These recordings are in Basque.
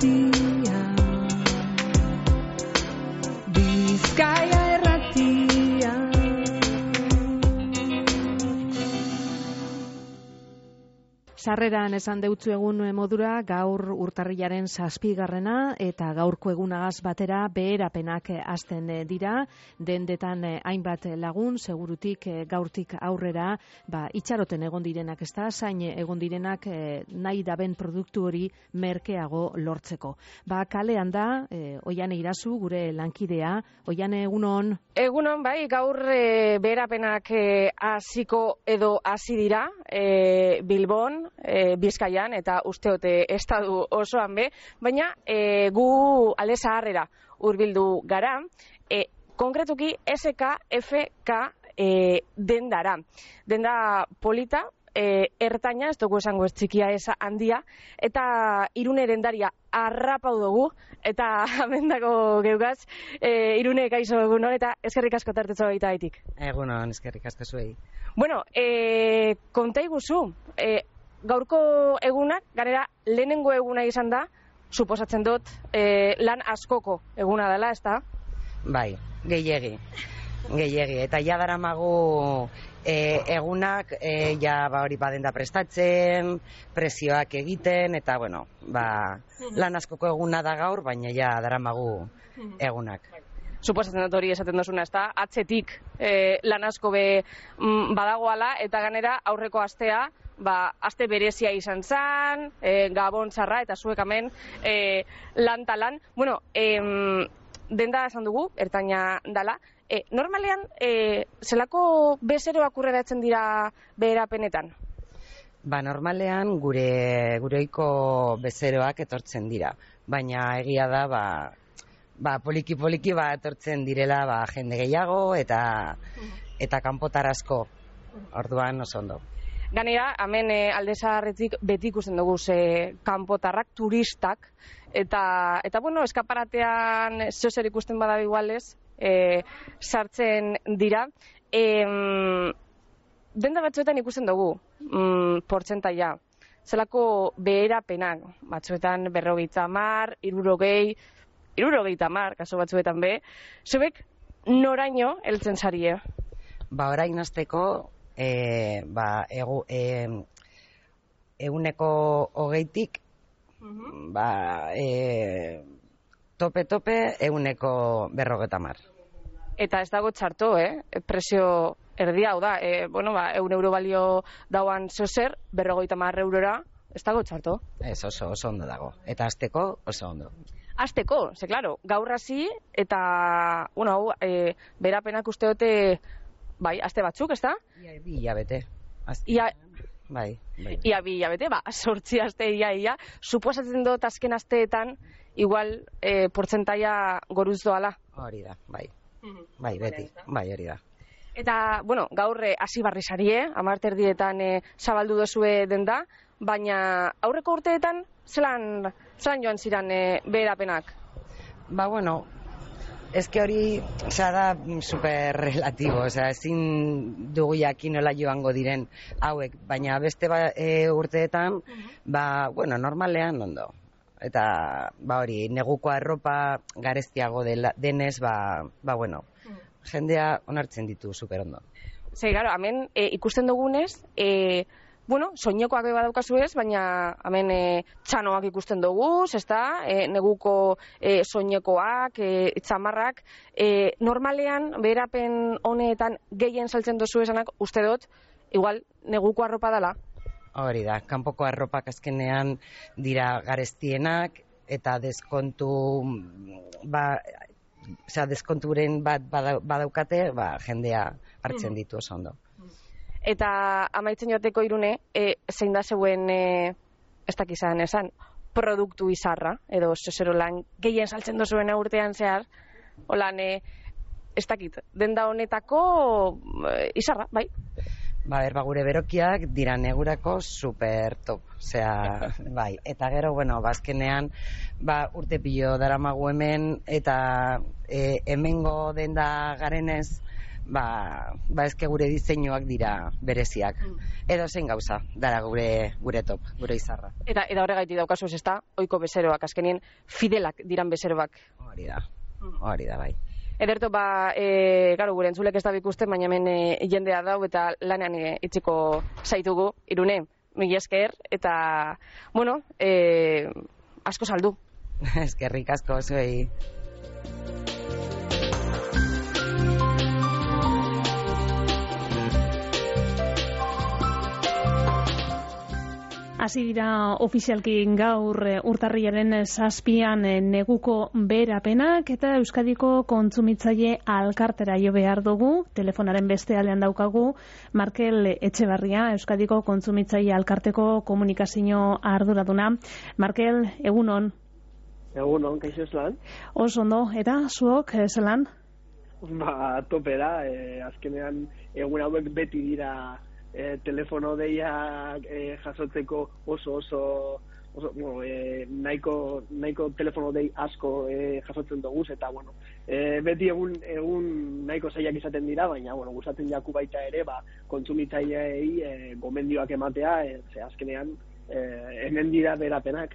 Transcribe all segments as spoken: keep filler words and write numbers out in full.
irratia, Bizkaia irratia. Sarreran esan deutzu egun modura, gaur urtarrilaren zazpigarrena eta gaurko egunagaz batera beherapenak hasten dira, dendetan hainbat lagun, segurutik gaurtik aurrera, ba, itxaroten egon direnak, ez da, zain egon direnak nahi daben produktu hori merkeago lortzeko. Ba, kalean da, e, Oiane Irazu, gure lankidea, Oiane, egunon? Egunon, bai, gaur e, beherapenak hasiko e, edo hasi dira, e, Bilbon, E, Bizkaian eta usteote estadu osoan be, baina e, gu alde zaharrera hurbildu gara, e, konkretuki S K F K e, dendara. Denda polita, e, ertaina, ez dugu esango ez txikia eza handia, eta Irune dendaria arrapau dugu, eta amendako geugaz, e, Irune kaizo egunon, eta eskerrik asko tartetzo baita haitik. Egunon, eskerrik asko zuei. Bueno, e, konta iguzu, e, gaurko egunak, ganera lehenengo eguna izan da, suposatzen dut, e, lan askoko eguna dela, ez da? Bai, gehiegi, gehiegi, eta ja daramagu e, egunak, e, ja ba hori badenda prestatzen, presioak egiten, eta bueno, ba, lan askoko eguna da gaur, baina ja daramagu egunak. Suposatzen dut hori esaten dozuna, ez da? Atzetik e, lan asko be mm, badagoala, eta ganera aurreko astea, ba, aste berezia izan zan, e, gabon txarra, eta zuek hemen e, lan talan. Bueno, e, denda esan dugu, ertaina dala. E, normalean, e, zelako bezeroak urreratzen dira beherapenetan? Ba, normalean gure gureiko bezeroak etortzen dira, baina egia da, ba, ba poliki-poliki ba, etortzen direla ba, jende gehiago eta, eta kanpotar asko, orduan oso ondo. Ganera, hemen e, alde zaharretik beti ikusten dugu ze kanpotarrak, turistak, eta, eta bueno, eskaparatean zeozer ikusten bada igualez, e, sartzen dira. E, denda batzuetan ikusten dugu, mm, portzentaia, zelako beherapenak, batzuetan berrogeita hamar, hirurogei, hirurogeita hamar, kaso batzuetan be, zuek noraino heltzen zarie? Ba, orain hasteko, E, ba, egu, e, eguneko hogeitik uh-huh. ba, e, tope-tope eguneko berrogeta mar. Eta ez dago txarto, eh? Presio erdia, hau da, e, bueno, ba, eun euro balio dauan zeozer, berrogeita mar eurora, ez dago txarto. Ez, oso, oso ondo dago. Eta azteko oso ondo. Azteko, ze, klaro, gaur hasi eta, bueno, hau, e, berapenak uste dute, bai, aste batzuk, ez da? Ia bi hilabete. Ia, bai, bai. Ia bi hilabete, ba, sortzi aste ia, ia. Suposatzen dut azken asteetan, igual, e, portzentaia goruz doala. Hori da, bai. Bai, beti, bai, hori da. Eta, bueno, gaur hasi barri sarie, amarterdietan e, zabaldu dozue denda, baina aurreko urteetan, zelan, zelan joan ziren e, beherapenak? Ba, bueno, ez que hori, oza, da super relatibo, oza, ezin dugu jakin nola joango diren hauek, baina beste ba, e, urteetan, ba, bueno, normalean ondo. Eta, ba hori, neguko arropa garestiago dela, denez, ba, ba, bueno, jendea onartzen ditu super ondo. Zer, gara, hemen e, ikusten dugunez, e, bueno, soinekoak beba daukazu ez, baina hemen e, txanoak ikusten dugu, ezta, e, neguko e, soinekoak, e, txamarrak, e, normalean, beherapen honetan gehien saltzen dozu esanak, uste dut, igual, neguko arropa dela? Hori da, kanpoko arropak azkenean dira garestienak, eta deskontu, ba, oza, deskonturen bat badaukate, ba, jendea hartzen ditu oso ondo. Eta amaitzen joateko Irune, e, zein da zeuen, e, ez dakizan esan, produktu izarra, edo zezero lan gehien saltzen dozuen urtean zehar, holan, e, ez dakit, denda honetako e, izarra, bai? Ba, berba gure berokiak dira negurako super top, osea, bai, eta gero, bueno, bazkenean, ba, urte pilo daramagu hemen, eta e, hemengo denda garenez, ba, ba eske gure diseinuak dira bereziak. Edo zein gauza, dara gure gure top, gure izarra. Eta eta horregaitik daukazu ez da, ohiko bezeroak, azkenien fidelak diran bezeroak. Hori da, hori da bai. Ederto, ba, e, garo, gure entzulek ez da bikusten, baina hemen e, jendea dau eta lanean e, itziko zaitugu, Irune, mila esker, eta, bueno, e, asko saldu. Eskerrik asko zuei. Hasi dira ofizialki gaur urtarrilaren zazpian neguko beherapenak eta Euskadiko kontsumitzaile alkartera jo behar dugu. Telefonaren beste aldean daukagu Markel Etxebarria, Euskadiko kontsumitzaile alkarteko komunikazio arduraduna. Markel, egunon. Egunon, kaixo zelan? Oso ondo, eta zuok zelan? Ba, topera, eh, azkenean egun hauek beti dira E, telefono deiak e, jasotzeko oso oso, oso bueno, e, nahiko, nahiko telefono dei asko e, jasotzen dugu eta bueno, e, beti egun, egun nahiko zailak izaten dira, baina bueno, gustatzen jaku baita ere ba, kontsumitzaileei e, gomendioak ematea, e, ze azkenean e, hemen dira berapenak.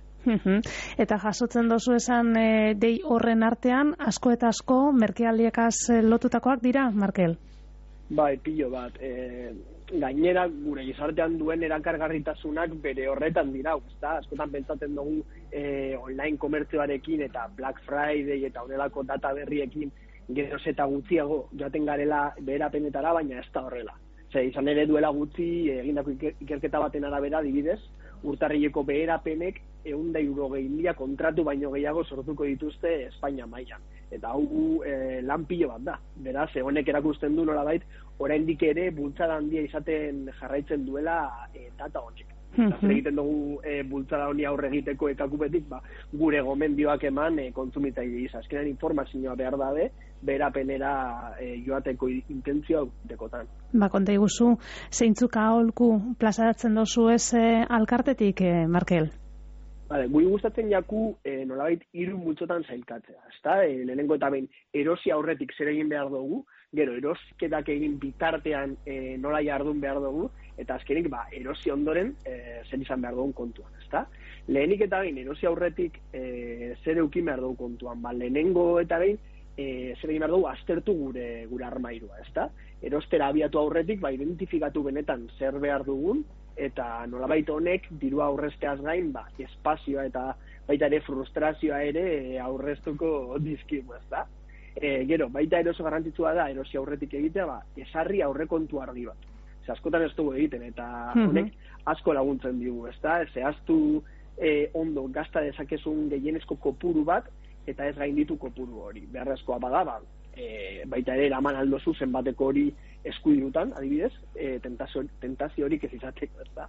Eta jasotzen dozu esan e, dei horren artean asko eta asko merkealdiekaz lotutakoak dira, Markel? Bai, pilo bat. E, gainera gure gizartean duen erakargarritasunak bere horretan dira, ezta? Askotan pentsatzen dugu e, online komertzioarekin eta Black Friday eta horrelako data berriekin geroz eta gutxiago joaten garela beherapenetara, baina ez da horrela. Ze, izan ere duela gutxi egindako ikerketa baten arabera, adibidez, urtarrileko beherapenek ehun eta hirurogei mila kontratu baino gehiago sortuko dituzte Espainia mailan. Eta hau e, lan pilo bat da. Beraz, honek erakusten du nolabait, oraindik ere bultzada handia izaten jarraitzen duela e, data honek. Eta zer egiten dugu e, bultzada honi aurre egiteko ekakupetik, ba, gure gomendioak eman e, kontsumitzaile izan. Azkenean informazioa behar dabe, beherapenera e, joateko intentzioa dekotan. Ba, konta iguzu, zeintzuk aholku plazaratzen dozu ez e, alkartetik, e, Markel? Vale, guri gustatzen jaku e, nolabait hiru multzotan sailkatzea, ezta? E, lehenengo eta behin erosi aurretik zer egin behar dugu, gero erosketak egin bitartean e, nola jardun behar dugu, eta azkenik ba, erosi ondoren e, zer izan behar dugun kontuan, ezta? Lehenik eta behin erosi aurretik e, zer eukin behar dugu kontuan, ba, lehenengo eta behin e, zer egin behar dugu aztertu gure gure armairua, ezta? Erostera abiatu aurretik, ba, identifikatu benetan zer behar dugun, eta nolabait honek dirua aurrezteaz gain, ba, espazioa eta baita ere frustrazioa ere aurreztuko dizkigu, ezta? E, gero, baita ere oso garrantzitsua da erosi aurretik egitea, ba, esarri aurrekontu argi bat. Ze askotan ez dugu egiten, eta honek asko laguntzen digu, ezta? Zehaztu e, ondo gasta dezakezun gehienezko kopuru bat, eta ez gainditu kopuru hori. Beharrezkoa bada, ba, e, baita ere eraman aldozu zenbateko hori eskudirutan, adibidez, e, tentazio, tentaziorik ez izateko, ez da.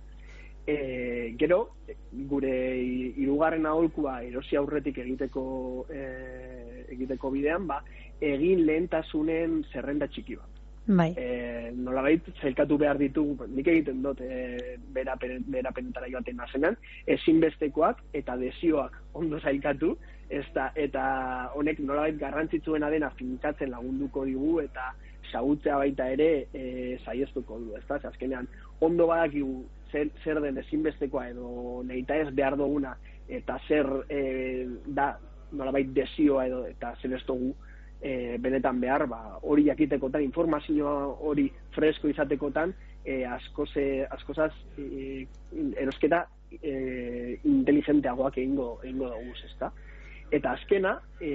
E, gero, gure hirugarren aholkua erosi aurretik egiteko e, egiteko bidean, ba, egin lehentasunen zerrenda txiki bat. Bai. E, nolabait, zailkatu behar ditu, nik egiten dut e, berapen, berapenetara joaten nazenan, ezinbestekoak eta desioak ondo zailkatu, ezta, eta honek nolabait garrantzitsuena dena finkatzen lagunduko digu, eta xagutzea baita ere e, saiestuko du, ezta? Azkenean, ondo badakigu zer, zer den ezinbestekoa edo nahita ez behar duguna, eta zer e, da nolabait desioa edo eta zer ez dugu e, benetan behar, ba, hori jakitekotan, informazioa hori fresko izatekotan, e, askozaz asko e, erosketa e, inteligenteagoak egingo, egingo dugu, ezta? Eta azkena,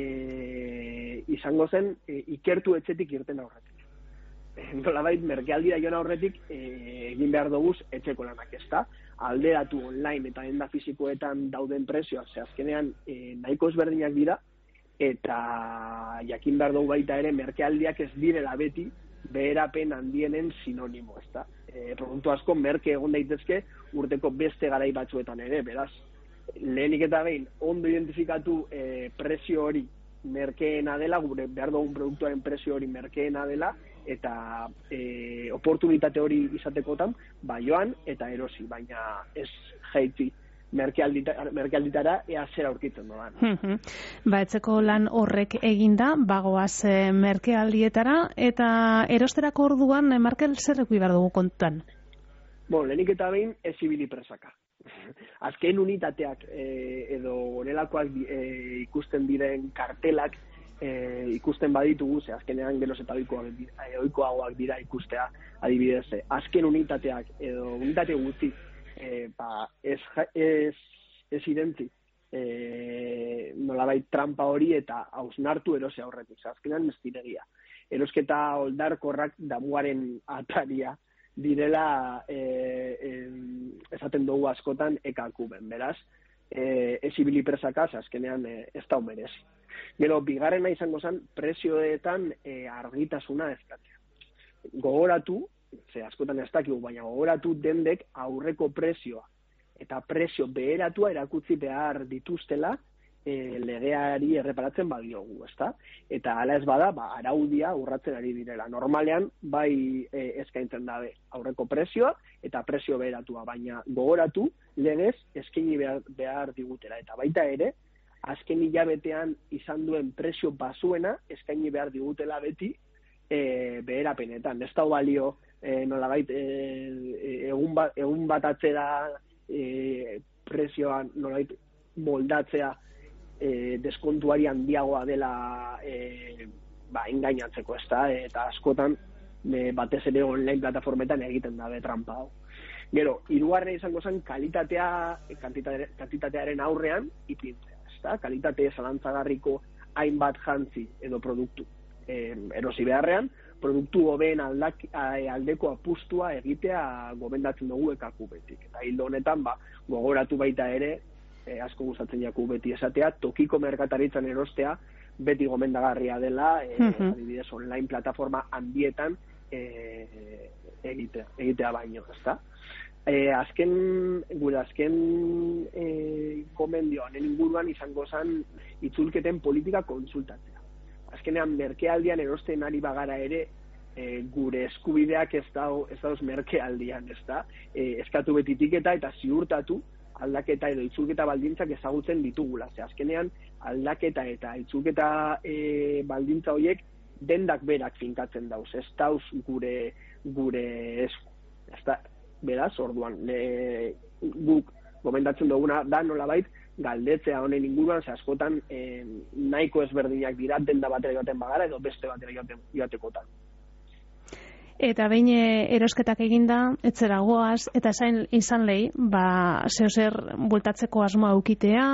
e, izango zen e, ikertu etxetik irten aurretik. Nolabait merkealdira joan aurretik e, egin behar dugu etxeko lanak, ezta? Alderatu online eta denda fisikoetan dauden prezioak, ze azkenean e, nahiko ezberdinak dira, eta jakin behar dugu baita ere merkealdiak ez direla beti beherapen handienen sinonimo, ezta? E, produktu asko merke egon daitezke urteko beste garai batzuetan ere, beraz, lehenik eta behin ondo identifikatu e, prezio hori merkeena dela, gure behar dugun produktuaren prezio hori merkeena dela, eta e, oportunitate hori izatekotan, ba joan eta erosi, baina ez jaitzi merkealditara ea zer aurkitzen doan. Ba, etzeko lan horrek eginda, bagoaz e, merkealdietara, eta erosterako orduan, e, Markel, zer ekui behar dugu kontutan? Bon, lehenik eta behin, ez ibili presaka. Azken unitateak e, edo honelakoak e, ikusten diren kartelak e, ikusten baditugu, ze azkenean geroz eta ohikoagoak dira ikustea, adibidez, e, azken unitateak edo unitate gutxi e, ba, ez, ez, ez identzi e, nolabait trampa hori eta hausnartu erose aurretik, ze azkenean meztiregia. Erosketa oldarkorrak damuaren ataria direla e, e, esaten dugu askotan ekakuben, beraz, e, ez ibili presakaz, azkenean e, ez da merezi. Gero, bigarrena izango zen, prezioetan e, argitasuna eskatzea. Gogoratu, ze askotan ez dakigu, baina gogoratu dendek aurreko prezioa eta prezio beheratua erakutsi behar dituztela e, legeari erreparatzen badiogu, ezta? Eta hala ez bada, ba, araudia urratzen ari direla. Normalean, bai e, eskaintzen dabe aurreko prezioa eta prezio beheratua, baina gogoratu legez eskaini behar, behar digutela. Eta baita ere, azken hilabetean izan duen prezio basuena eskaini behar digutela beti e, beherapenetan. Ez da balio e, nolabait e, egun, bat, egun bat atzera e, prezioan nolabait moldatzea E, deskontuari handiagoa dela e, ba, engainatzeko, ez da, eta askotan e, batez ere online plataformetan egiten dabe trampa hau. Gero, hirugarrena izango zen kalitatea, kantitate, kantitatearen aurrean ipintzea, ez da, kalitate zalantzagarriko hainbat jantzi edo produktu e, erosi beharrean, produktu hobeen aldak, aldeko apustua egitea gomendatzen dugu ekakubetik. Eta hildo honetan, ba, gogoratu baita ere, E, asko gustatzen jaku beti esatea, tokiko merkataritzan erostea beti gomendagarria dela, e, uh-huh. adibidez online plataforma handietan e, egitea, egitea baino, ezta? E, azken, gure azken e, gomendio honen inguruan izango zen itzulketen politika konsultatzea. Azkenean merkealdian erosten ari bagara ere, e, gure eskubideak ez dauz ez dauz merkealdian, ezta? E, eskatu beti etiketa eta ziurtatu aldaketa edo itzulketa baldintzak ezagutzen ditugula. Ze azkenean aldaketa eta itzulketa e, baldintza horiek dendak berak finkatzen dauz, ez dauz gure gure esku. Ezta, beraz, orduan, le, guk gomendatzen duguna da nolabait galdetzea honen inguruan, ze askotan e, nahiko ezberdinak dira denda batera joaten bagara edo beste batera joaten, joatekotan. Eta behin erosketak eginda, etzera goaz, eta zain izan lehi, ba, zeo zer bultatzeko asmoa aukitea,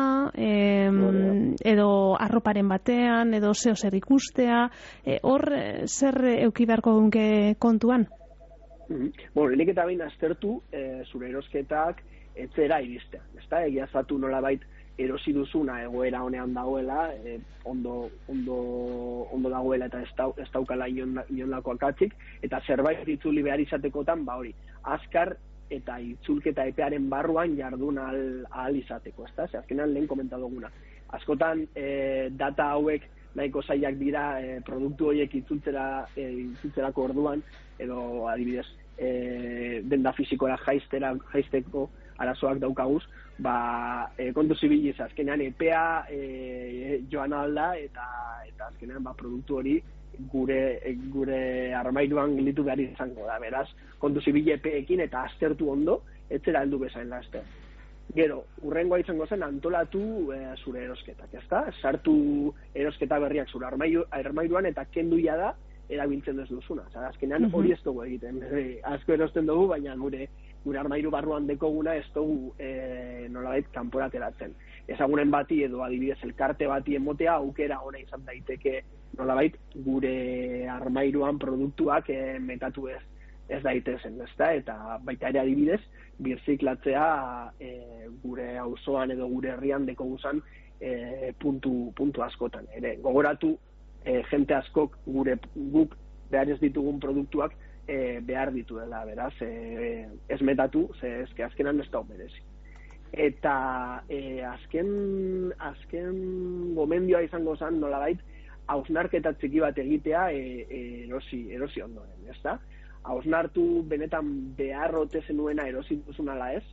em, edo arroparen batean, edo zeo zer ikustea, e, hor zer euki beharko gunke kontuan? Mm-hmm. Bueno, lehenik eta behin aztertu e, zure erosketak etzera iristea, ezta? Egiazatu nolabait erosi duzuna egoera honean dagoela, e, ondo, ondo, ondo dagoela eta ez, dau, ez daukala inonlako akatzik, eta zerbait itzuli behar izatekotan, ba hori, azkar eta itzulketa epearen barruan jardun ahal, ahal izateko, ezta? Ze azkenan lehen komentadoguna. Askotan e, data hauek nahiko zailak dira e, produktu horiek itzultzera, e, itzultzerako orduan, edo adibidez, e, denda fizikora jaistera, jaisteko arazoak daukaguz, ba, e, kontu zibiliz, azkenean epea e, joan alda, eta, eta azkenean ba, produktu hori gure, gure armairuan gilitu behar izango da, beraz, kontu zibili epeekin eta aztertu ondo, etzera heldu bezain laster. Gero, urrengoa izango zen antolatu e, zure erosketak, ezta? Sartu erosketa berriak zure armairu, armairuan eta kenduia da erabiltzen ez duzuna. Zara, azkenean hori ez dugu egiten. E, asko erosten dugu, baina gure gure armairu barruan dekoguna ez dugu e, nolabait kanporateratzen. Ezagunen bati edo adibidez elkarte bati emotea aukera ona izan daiteke nolabait gure armairuan produktuak e, metatu ez ez daitezen, ezta? Eta baita ere adibidez birziklatzea e, gure auzoan edo gure herrian dekoguzan e, puntu, puntu askotan. Ere, gogoratu e, jente askok gure guk behar ez ditugun produktuak E, behar ditu dela, beraz, e, ez metatu, ze ezke azkenan ez da merezi. Eta e, azken, azken gomendioa izango zen nolabait, hausnarketa txiki bat egitea e, e, erosi, erosi ondoren, ez da? Hausnartu benetan behar ote zenuena erosi duzun ala ez,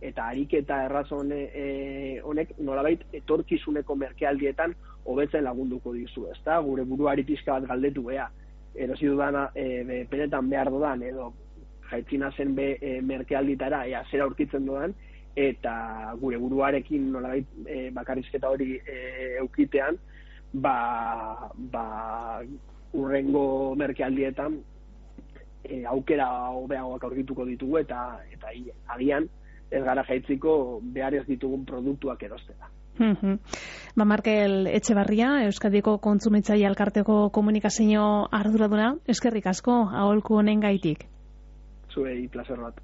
eta ariketa erraz hone, e, honek nolabait etorkizuneko merkealdietan hobetzen lagunduko dizu, ezta? Gure buruari pixka bat galdetu bea, erosi dudana e, penetan behar dodan, edo jaitzina zen be e, merkealditara, ea zera aurkitzen dodan, eta gure buruarekin nolabait e, bakarrizketa hori e, eukitean, ba, ba urrengo merkealdietan e, aukera hobeagoak aurkituko ditugu eta eta agian ez gara jaitziko behar ez ditugun produktuak erostera. Mm-hmm. Ba, Markel Etxebarria, Euskadiko Kontsumitzaile Elkarteko komunikazio arduraduna, eskerrik asko aholku honen gaitik. Zuei, plazer bat.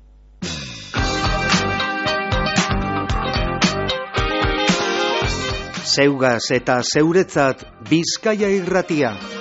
Zeugaz eta zeuretzat Bizkaia Irratia.